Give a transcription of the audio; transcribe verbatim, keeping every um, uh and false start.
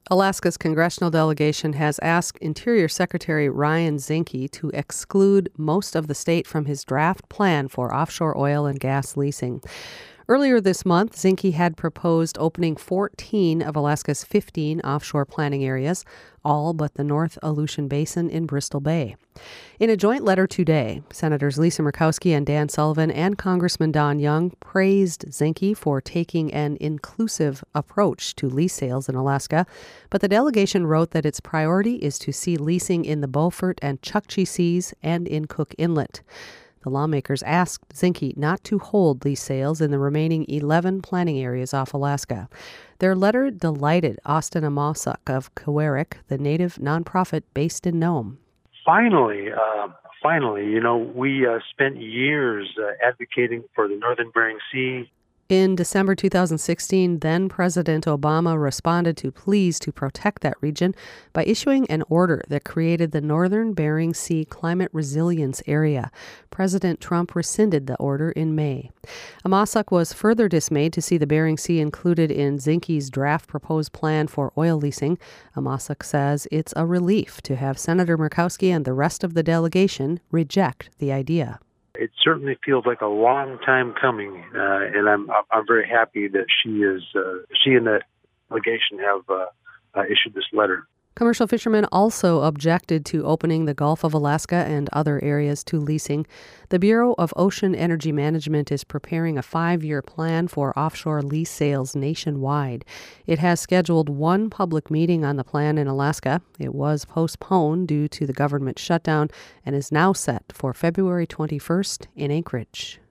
Alaska's congressional delegation has asked Interior Secretary Ryan Zinke to exclude most of the state from his draft plan for offshore oil and gas leasing. Earlier this month, Zinke had proposed opening fourteen of Alaska's fifteen offshore planning areas, all but the North Aleutian Basin in Bristol Bay. In a joint letter today, Senators Lisa Murkowski and Dan Sullivan and Congressman Don Young praised Zinke for taking an inclusive approach to lease sales in Alaska, but the delegation wrote that its priority is to see leasing in the Beaufort and Chukchi Seas and in Cook Inlet. The lawmakers asked Zinke not to hold lease sales in the remaining eleven planning areas off Alaska. Their letter delighted Austin Amosuk of Kwerik, the native nonprofit based in Nome. Finally, uh, finally, you know, we uh, spent years uh, advocating for the Northern Bering Sea. In December two thousand sixteen, then-President Obama responded to pleas to protect that region by issuing an order that created the Northern Bering Sea Climate Resilience Area. President Trump rescinded the order in May. Amosuk was further dismayed to see the Bering Sea included in Zinke's draft proposed plan for oil leasing. Amosuk says it's a relief to have Senator Murkowski and the rest of the delegation reject the idea. It certainly feels like a long time coming, uh, and I'm I'm very happy that she is uh, she and the delegation have uh, uh, issued this letter. Commercial fishermen also objected to opening the Gulf of Alaska and other areas to leasing. The Bureau of Ocean Energy Management is preparing a five-year plan for offshore lease sales nationwide. It has scheduled one public meeting on the plan in Alaska. It was postponed due to the government shutdown and is now set for February twenty-first in Anchorage.